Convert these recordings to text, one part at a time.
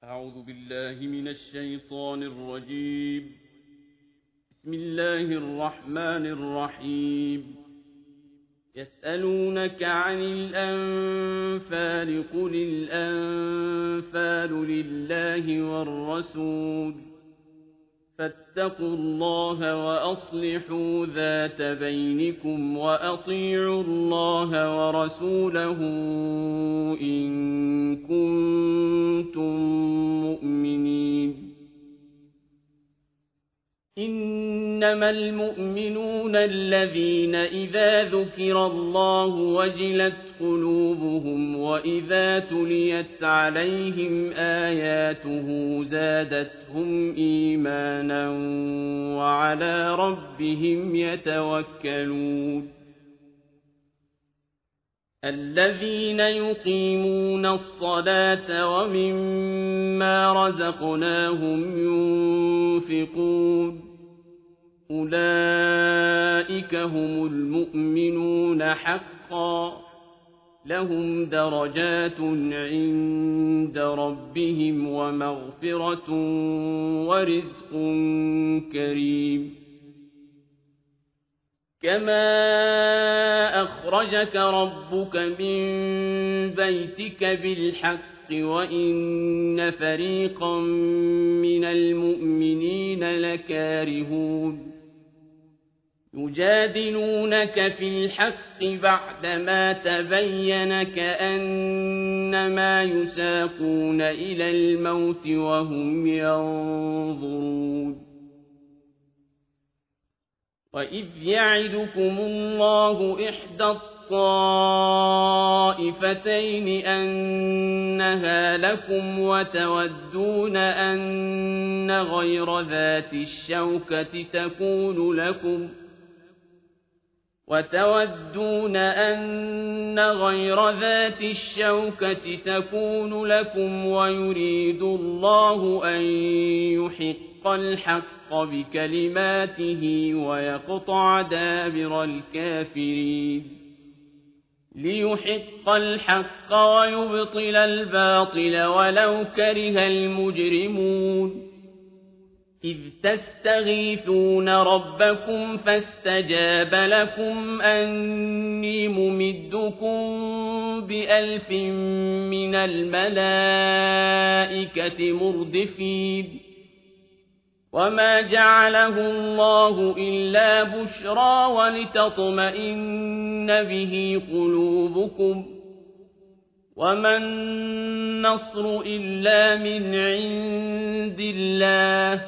أعوذ بالله من الشيطان الرجيم. بسم الله الرحمن الرحيم. يسألونك عن الأنفال قل الأنفال لله والرسول فاتقوا الله وأصلحوا ذات بينكم وأطيعوا الله ورسوله إن كنتم مؤمنين. إنما المؤمنون الذين إذا ذكر الله وجلت قلوبهم وإذا تليت عليهم آياته زادتهم إيمانا وعلى ربهم يتوكلون. الذين يقيمون الصلاة ومما رزقناهم ينفقون أولئك هم المؤمنون حقا لهم درجات عند ربهم ومغفرة ورزق كريم. كما أخرجك ربك من بيتك بالحق وإن فريقا من المؤمنين لكارهون يجادلونك في الحق بعدما تبين كأنما يساقون إلى الموت وهم ينظرون. وإذ يعدكم الله إحدى الطائفتين أنها لكم وتودون أن غير ذات الشوكة تكون لكم ويريد الله أن يحق الحق بكلماته ويقطع دابر الكافرين. ليحق الحق ويبطل الباطل ولو كره المجرمون. إذ تستغيثون ربكم فاستجاب لكم أني ممدكم ب1000 من الملائكة مردفين. وما جعله الله إلا بشرى ولتطمئن به قلوبكم وما النصر إلا من عند الله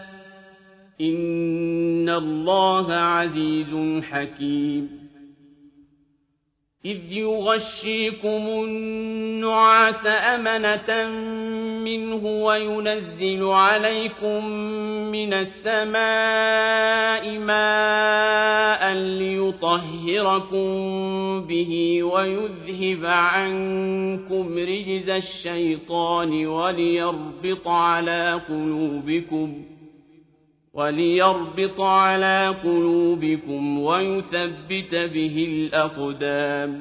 إن الله عزيز حكيم. إذ يغشيكم النعاس أمنة منه وينزل عليكم من السماء ماء ليطهركم به ويذهب عنكم رجز الشيطان وليربط على قلوبكم ويثبت به الأقدام.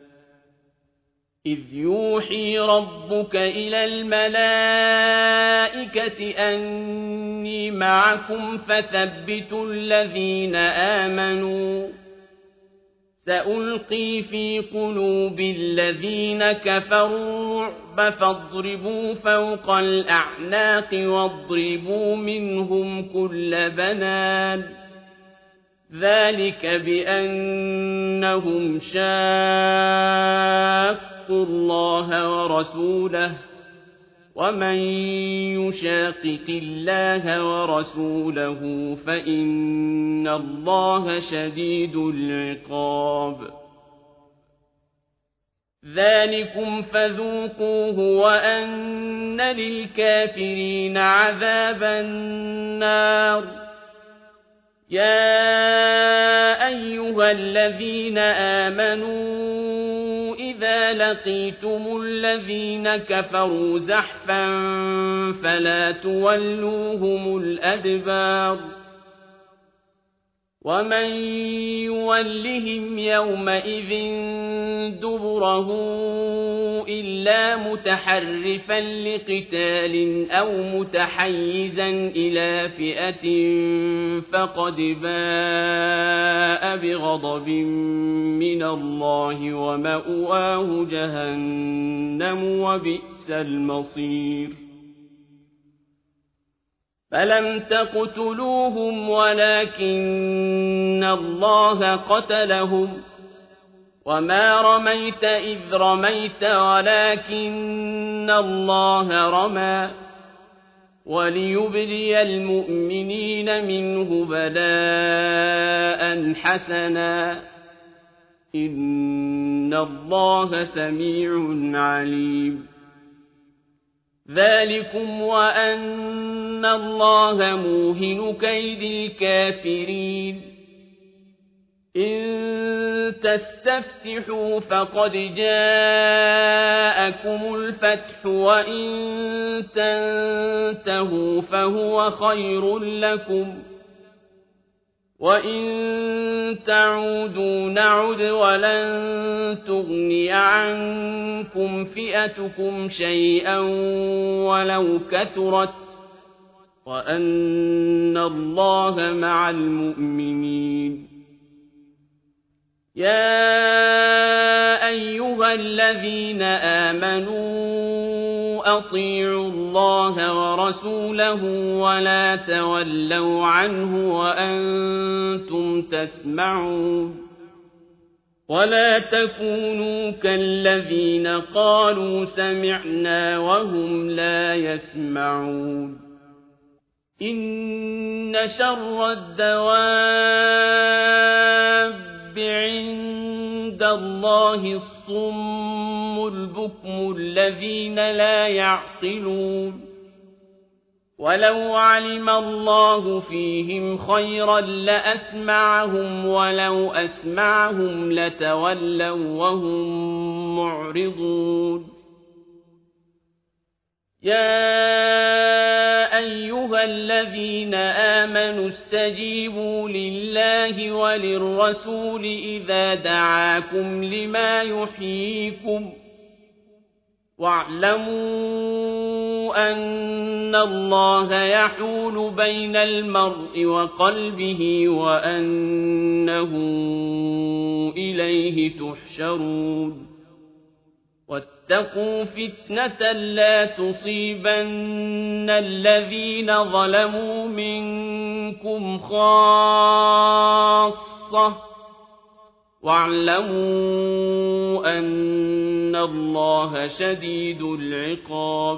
إذ يوحي ربك إلى الملائكة أني معكم فثبتوا الذين آمنوا سألقي في قلوب الذين كفروا الرعب فاضربوا فوق الأعناق واضربوا منهم كل بنان. ذلك بأنهم شاقوا الله ورسوله ومن يشاقق الله ورسوله فإن الله شديد العقاب. ذلكم فذوقوه وأن للكافرين عذاب النار. يا أيها الذين آمنوا إذا لقيتم الذين كفروا زحفا فلا تولوهم الأدبار ومن يولهم يومئذ دبره إلا متحرفا لقتال أو متحيزا إلى فئة فقد باء بغضب من الله ومأواه جهنم وبئس المصير فلم تقتلوهم ولكن الله قتلهم وما رميت إذ رميت ولكن الله رمى وليبلي المؤمنين منه بلاء حسنا إن الله سميع عليم ذلكم وأن الله موهن كيد الكافرين إن تستفتحوا فقد جاءكم الفتح وإن تنتهوا فهو خير لكم وإن تعودوا نعد ولن تغني عنكم فئتكم شيئا ولو كثرت وأن الله مع المؤمنين يا أيها الذين آمنوا أطيعوا الله ورسوله ولا تولوا عنه وأنتم تسمعون ولا تكونوا كالذين قالوا سمعنا وهم لا يسمعون إن شر الدواب عند الله الصم البكم الذين لا يعقلون ولو علم الله فيهم خيرا لأسمعهم ولو أسمعهم لتولوا وهم معرضون يا أيها الذين آمنوا استجيبوا لله وللرسول إذا دعاكم لما يحييكم واعلموا أن الله يحول بين المرء وقلبه وأنه إليه تحشرون واتقوا فتنة لا تصيبن الذين ظلموا منكم خاصة واعلموا أن الله شديد العقاب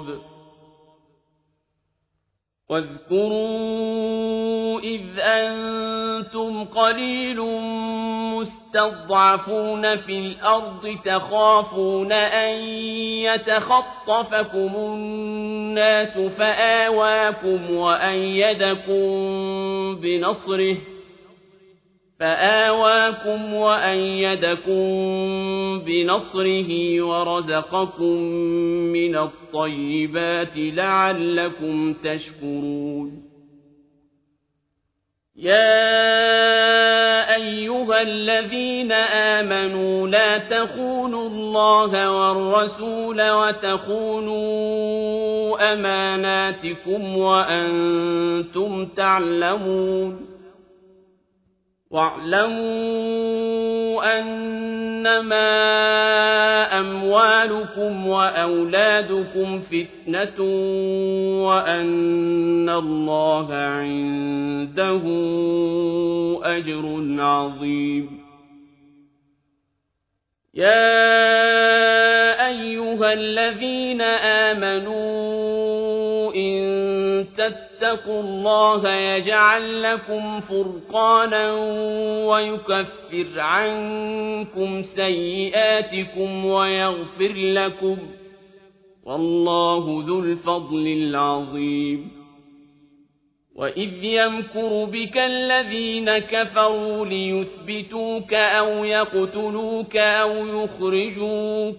واذكروا إذ أنتم قليل مستضعفون في الأرض تخافون أن يتخطفكم الناس فآواكم وأيدكم بنصره ورزقكم من الطيبات لعلكم تشكرون يا أيها الذين آمنوا لا تخونوا الله والرسول وتخونوا أماناتكم وأنتم تعلمون واعلموا أنما أموالكم وأولادكم فتنة وأن الله عنده أجر عظيم يا أيها الذين آمنوا إن تتقوا الله يجعل لكم فرقانا ويكفر عنكم سيئاتكم ويغفر لكم والله ذو الفضل العظيم وإذ يمكر بك الذين كفروا ليثبتوك أو يقتلوك أو يخرجوك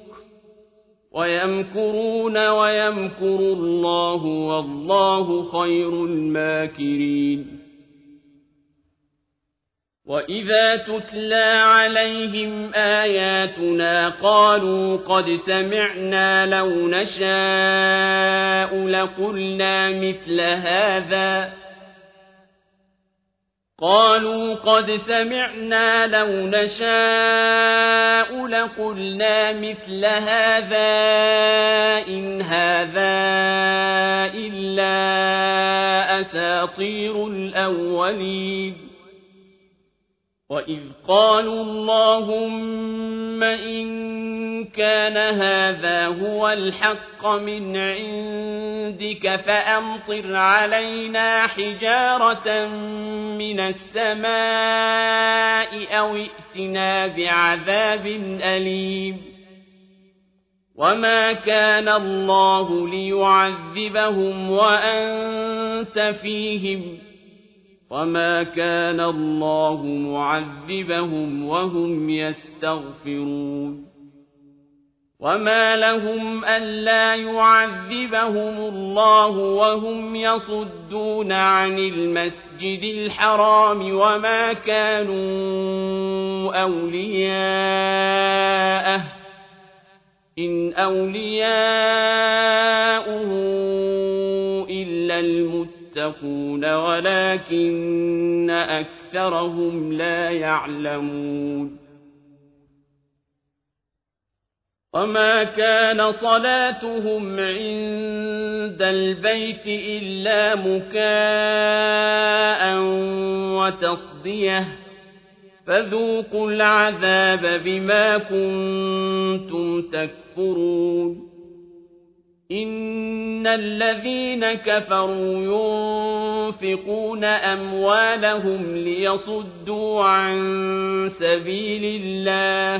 ويمكرون ويمكر الله والله خير الماكرين وَإِذَا تُتْلَىٰ عَلَيْهِمْ آيَاتُنَا قَالُوا قَدْ سَمِعْنَا لَوْ نَشَاءُ لَقُلْنَا مِثْلَ هَٰذَا إِنْ هَٰذَا إِلَّا أَسَاطِيرُ الْأَوَّلِينَ وَإِذْ قَالُوا اللَّهُمَّ إِن كَانَ هَٰذَا هُوَ الْحَقَّ مِنْ عِندِكَ فَأَمْطِرْ عَلَيْنَا حِجَارَةً مِّنَ السَّمَاءِ أَوِ ائْتِنَا بِعَذَابٍ أَلِيمٍ وَمَا كَانَ اللَّهُ لِيُعَذِّبَهُمْ وَأَنتَ فِيهِمْ وَمَا كَانَ اللَّهُ مُعَذِّبَهُمْ وَهُمْ يَسْتَغْفِرُونَ وَمَا لَهُمْ أَلَّا يُعَذِّبَهُمُ اللَّهُ وَهُمْ يَصُدُّونَ عَنِ الْمَسْجِدِ الْحَرَامِ وَمَا كَانُوا أَوْلِيَاءَهُ إِنْ أَوْلِيَاؤُهُ إِلَّا الْمُتَّقُونَ وَلَٰكِنَّ أَكْثَرَهُمْ لَا يَعْلَمُونَ وَمَا كَانَ صَلَاتُهُمْ عِندَ الْبَيْتِ إِلَّا مُكَاءً وَتَصْدِيَةً فَذُوقُوا الْعَذَابَ بِمَا كُنتُمْ تَكْفُرُونَ إِنَّ الَّذِينَ كَفَرُوا يُنفِقُونَ أَمْوَالَهُمْ لِيَصُدُّوا عَن سَبِيلِ اللَّهِ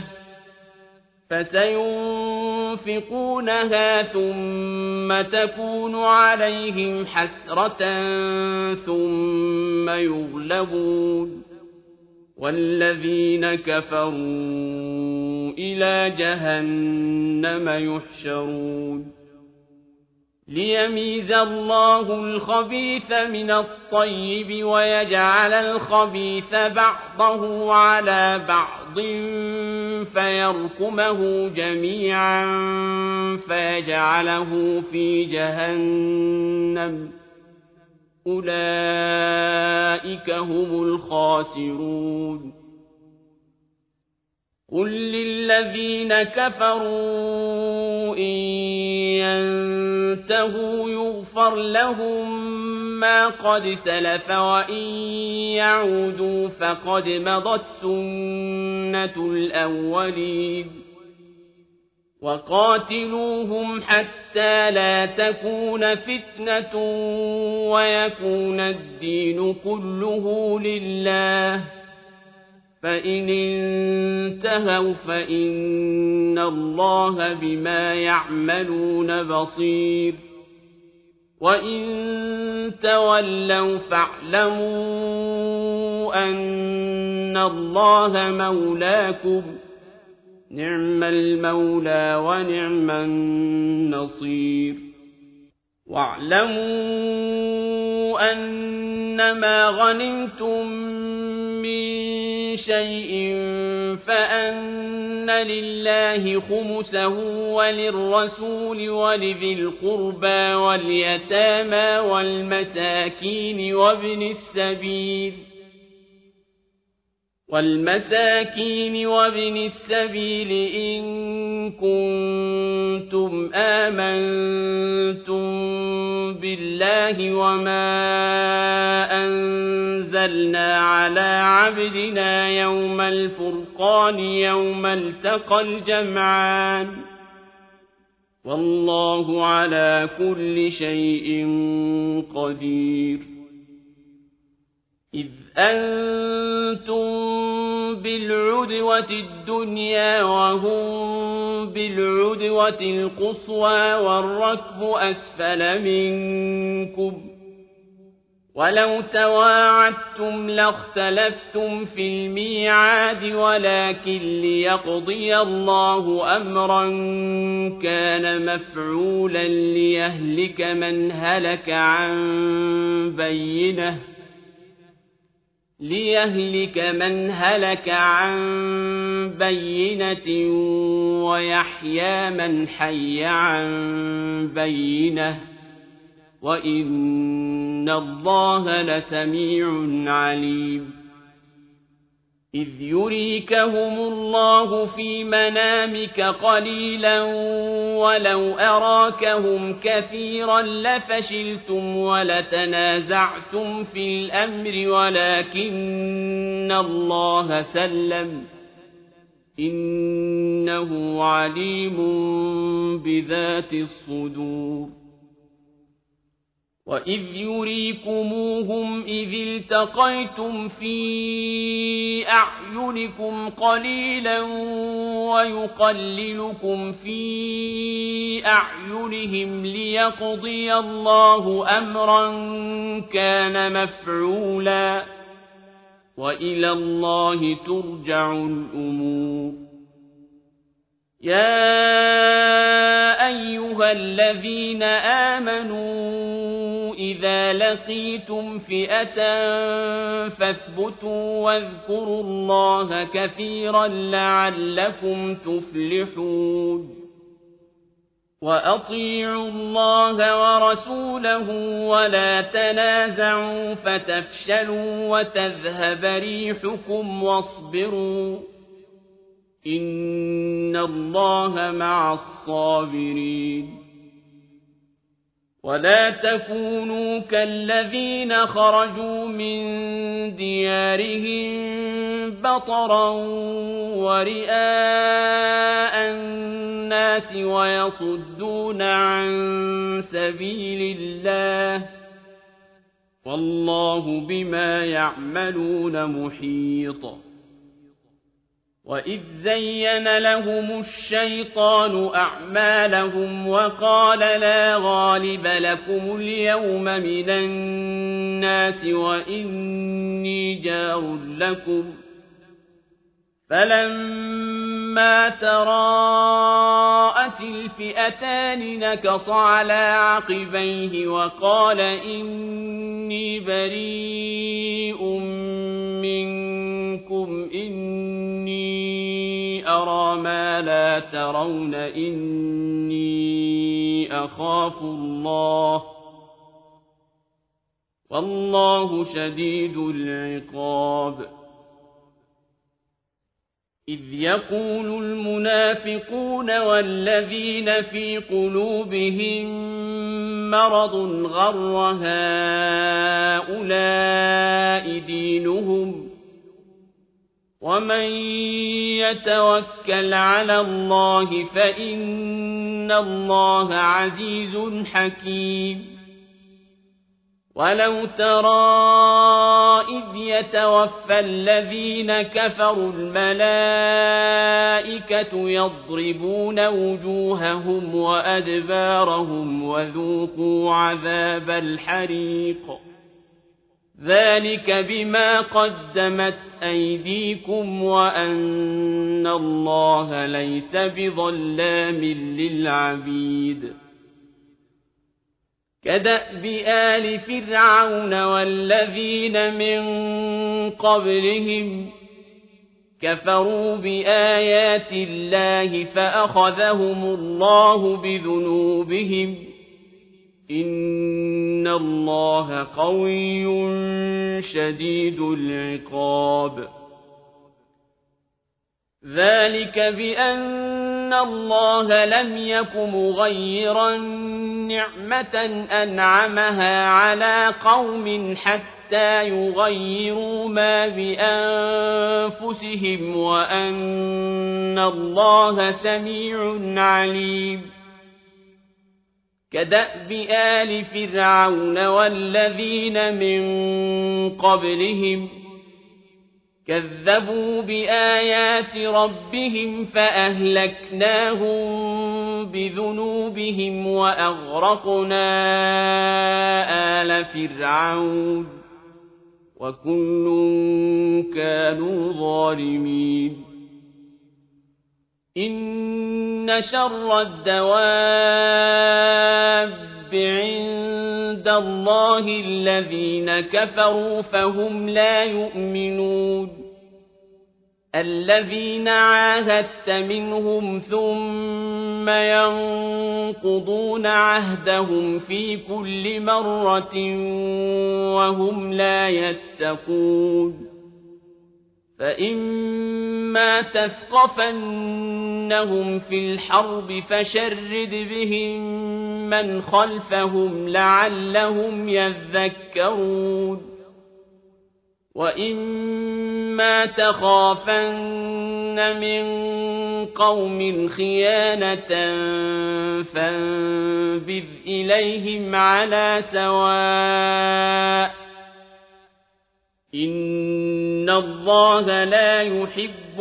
فَسَيُنفِقُونَهَا ثُمَّ تَكُونُ عَلَيْهِمْ حَسْرَةً ثُمَّ يُغْلَبُونَ وَالَّذِينَ كَفَرُوا إِلَىٰ جَهَنَّمَ يُحْشَرُونَ لِيَمِيزَ اللَّهُ الْخَبِيثَ مِنَ الطَّيِّبِ وَيَجْعَلَ الْخَبِيثَ بَعْضَهُ عَلَىٰ بَعْضٍ فَيَرْكُمَهُ جَمِيعًا فَيَجْعَلَهُ فِي جَهَنَّمَ أُولَٰئِكَ هُمُ الْخَاسِرُونَ قُل لِّلَّذِينَ كَفَرُوا إِن يَنتَهُوا يُغْفَرْ لَهُم مَّا قَدْ سَلَفَ وَإِن يَعُودُوا فَقَدْ مَضَتْ سُنَّتُ الْأَوَّلِينَ وَقَاتِلُوهُمْ حَتَّىٰ لَا تَكُونَ فِتْنَةٌ وَيَكُونَ الدِّينُ كُلُّهُ لِلَّهِ فَإِنِ انتَهَوْا فَإِنَّ اللَّهَ بِمَا يَعْمَلُونَ بَصِيرٌ وَإِن تَوَلَّوْا فَاعْلَمُوا أَنَّ اللَّهَ مَوْلَاكُمْ ۚ نِعْمَ الْمَوْلَىٰ وَنِعْمَ النَّصِيرُ وَاعْلَمُوا أَنَّمَا غَنِمْتُم مِّن شَيْءٍ فَأَنَّ لِلَّهِ خُمُسَهُ وَلِلرَّسُولِ وَلِذِي الْقُرْبَىٰ وَالْيَتَامَىٰ وَالْمَسَاكِينِ وَابْنِ السَّبِيلِ إِن كُنتُمْ آمَنتُم بِاللَّهِ وَمَا أَنزَلْنَا عَلَىٰ عَبْدِنَا يَوْمَ الْفُرْقَانِ يَوْمَ الْتَقَى الْجَمْعَانِ ۗ وَاللَّهُ عَلَىٰ كُلِّ شَيْءٍ قَدِيرٌ إِذْ أَنتُم بِالْعُدْوَةِ الدُّنْيَا وَهُم بِالْعُدْوَةِ الْقُصْوَىٰ وَالرَّكْبُ أَسْفَلَ مِنكُمْ ۚ وَلَوْ تَوَاعَدتُّمْ لَاخْتَلَفْتُمْ فِي الْمِيعَادِ وَلَٰكِن لِّيَقْضِيَ اللَّهُ أَمْرًا كَانَ مَفْعُولًا لِّيَهْلِكَ مَنْ هَلَكَ عَن بَيِّنَةٍ ليهلك من هلك عن بينة ويحيى من حي عن بينة وإن الله لسميع عليم إذ يريكهم الله في منامك قليلا ولو أراكهم كثيرا لفشلتم ولتنازعتم في الأمر ولكن الله سلم إنه عليم بذات الصدور وإذ يريكموهم إذ التقيتم في أعينكم قليلا ويقللكم في أعينهم ليقضي الله أمرا كان مفعولا وإلى الله ترجع الأمور يا أيها الذين آمنوا إذا لقيتم فئة فاثبتوا واذكروا الله كثيرا لعلكم تفلحون وأطيعوا الله ورسوله ولا تنازعوا فتفشلوا وتذهب ريحكم واصبروا إن الله مع الصابرين ولا تكونوا كالذين خرجوا من ديارهم بطرا ورئاء الناس ويصدون عن سبيل الله والله بما يعملون محيط وإذ زين لهم الشيطان أعمالهم وقال لا غالب لكم اليوم من الناس وإني جار لكم فلما تراءت الفئتان نكص على عقبيه وقال إني بريء منكم إني أرى ما لا ترون إني أخاف الله والله شديد العقاب إذ يقول المنافقون والذين في قلوبهم مرض غر هؤلاء دينهم ومن يتوكل على الله فإن الله عزيز حكيم ولو ترى إذ يتوفى الذين كفروا الملائكة يضربون وجوههم وأدبارهم وذوقوا عذاب الحريق ذلك بما قدمت أيديكم وأن الله ليس بظلام للعبيد كدأب آل فرعون والذين من قبلهم كفروا بآيات الله فأخذهم الله بذنوبهم إن الله قوي شديد العقاب ذلك بأن الله لم يك مغيرا نعمة أنعمها على قوم حتى يغيروا ما بأنفسهم وأن الله سميع عليم كدأب آل فرعون والذين من قبلهم كذبوا بآيات ربهم فأهلكناهم بذنوبهم وأغرقنا آل فرعون وكل كانوا ظالمين إن شر الدواب عند عند الله الذين كفروا فهم لا يؤمنون الذين عاهدت منهم ثم ينقضون عهدهم في كل مرة وهم لا يتقون فإما تثقفنهم في الحرب فشرد بهم من خلفهم لعلهم يذكرون وإما تخافن من قوم خيانة فانبذ إليهم على سواء إن الله لا يحب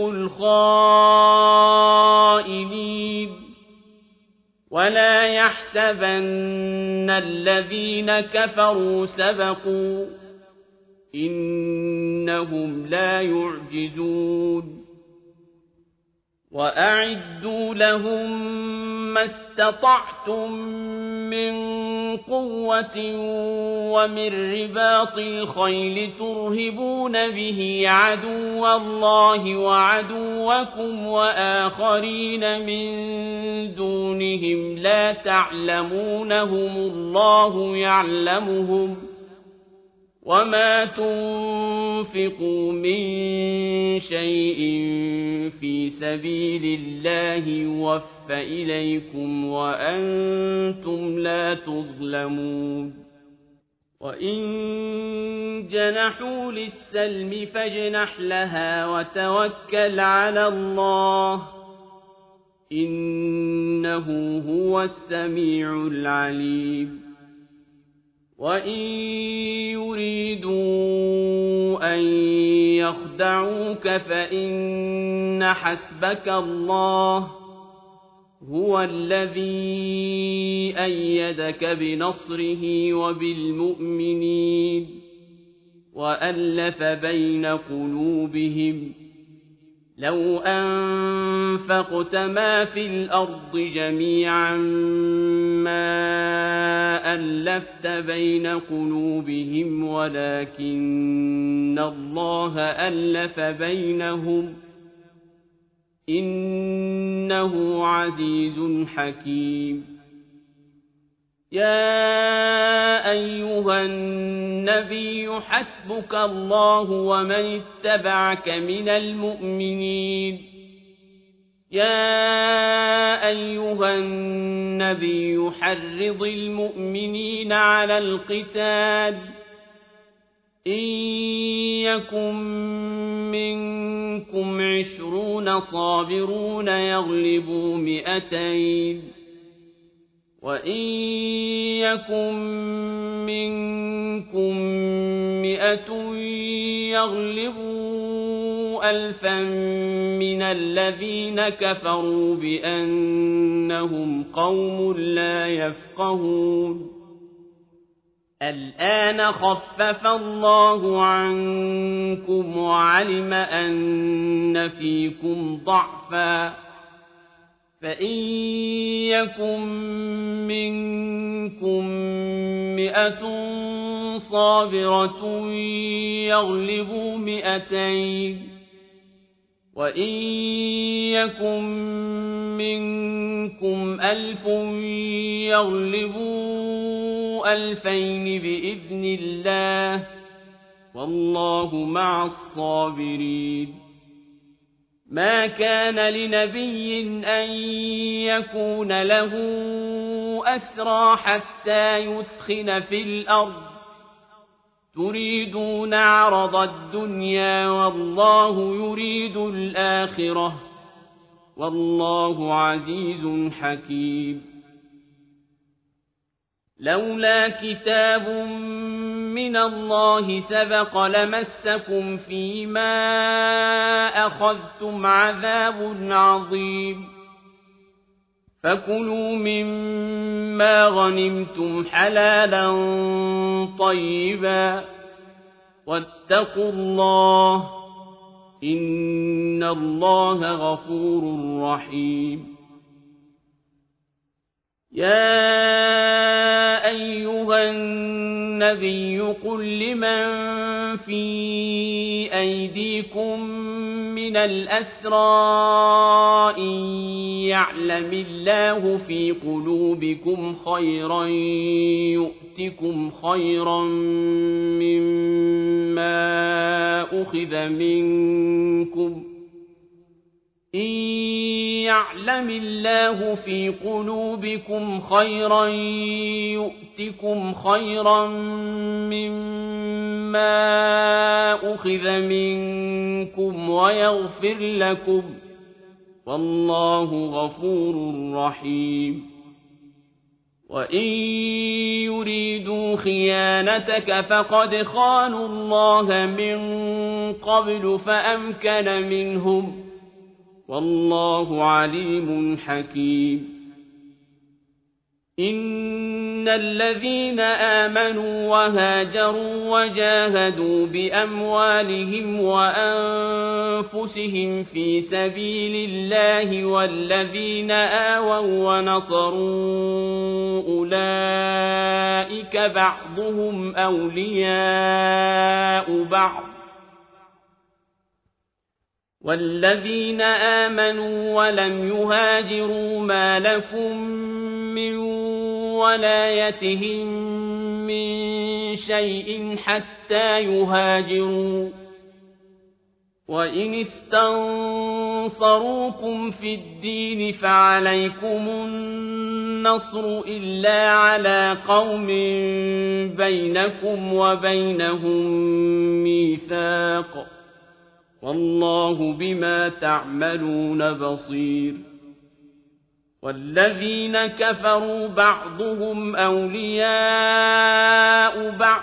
الخائنين ولا يحسبن الذين كفروا سبقوا إنهم لا يعجزون وأعدوا لهم ما استطعتم من قوة ومن رباط الخيل ترهبون به عدو الله وعدوكم وآخرين من دونهم لا تعلمونهم الله يعلمهم وما تنفقوا من شيء في سبيل الله يوفى إليكم وأنتم لا تظلمون وإن جنحوا للسلم فاجنح لها وتوكل على الله إنه هو السميع العليم وإن يريدوا أن يخدعوك فإن حسبك الله هو الذي أيدك بنصره وبالمؤمنين وألف بين قلوبهم لو أنفقت ما في الأرض جميعا ما ألفت بين قلوبهم ولكن الله ألف بينهم إنه عزيز حكيم يا أيها النبي حسبك الله ومن اتبعك من المؤمنين يا أيها النبي حرض المؤمنين على القتال إن يكن منكم 20 صابرون يغلبوا 200 وإن يكن منكم 100 يغلبوا 1000 من الذين كفروا بأنهم قوم لا يفقهون الآن خفف الله عنكم وعلم أن فيكم ضعفا فإن يكن منكم 100 صابرة يغلبوا 200 وإن يكن منكم 1000 يغلبوا 2000 بإذن الله والله مع الصابرين ما كان لنبي أن يكون له أسرى حتى يثخن في الأرض تريدون عرض الدنيا والله يريد الآخرة والله عزيز حكيم لولا كتاب من الله سبق لمسكم فيما أخذتم عذاب عظيم فكلوا مما غنمتم حلالا طيبا واتقوا الله إن الله غفور رحيم يا أيها النبي قل لمن في أيديكم من الأسرى إن يعلم الله في قلوبكم خيرا يؤتكم خيرا مما أخذ منكم إن يعلم الله في قلوبكم خيرا يؤتكم خيرا مما أخذ منكم ويغفر لكم والله غفور رحيم وإن يريدوا خيانتك فقد خانوا الله من قبل فأمكن منهم والله عليم حكيم إن الذين آمنوا وهاجروا وجاهدوا بأموالهم وأنفسهم في سبيل الله والذين آووا ونصروا أولئك بعضهم أولياء بعض والذين آمنوا ولم يهاجروا ما لكم من ولايتهم من شيء حتى يهاجروا وإن استنصروكم في الدين فعليكم النصر إلا على قوم بينكم وبينهم ميثاق والله بما تعملون بصير والذين كفروا بعضهم أولياء بعض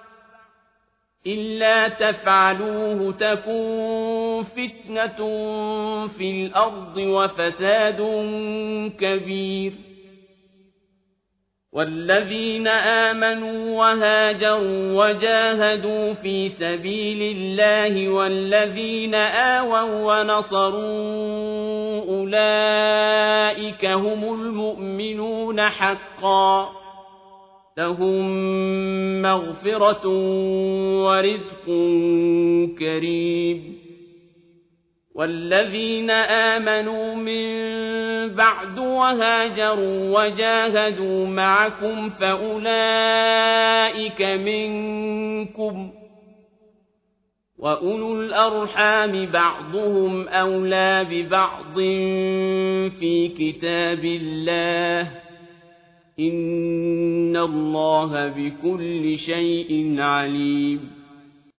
إلا تفعلوه تكن فتنة في الأرض وفساد كبير والذين آمنوا وهاجروا وجاهدوا في سبيل الله والذين آووا ونصروا أولئك هم المؤمنون حقا لهم مغفرة ورزق كريم والذين آمنوا من بعد وهاجروا وجاهدوا معكم فأولئك منكم وأولو الأرحام بعضهم أولى ببعض في كتاب الله إن الله بكل شيء عليم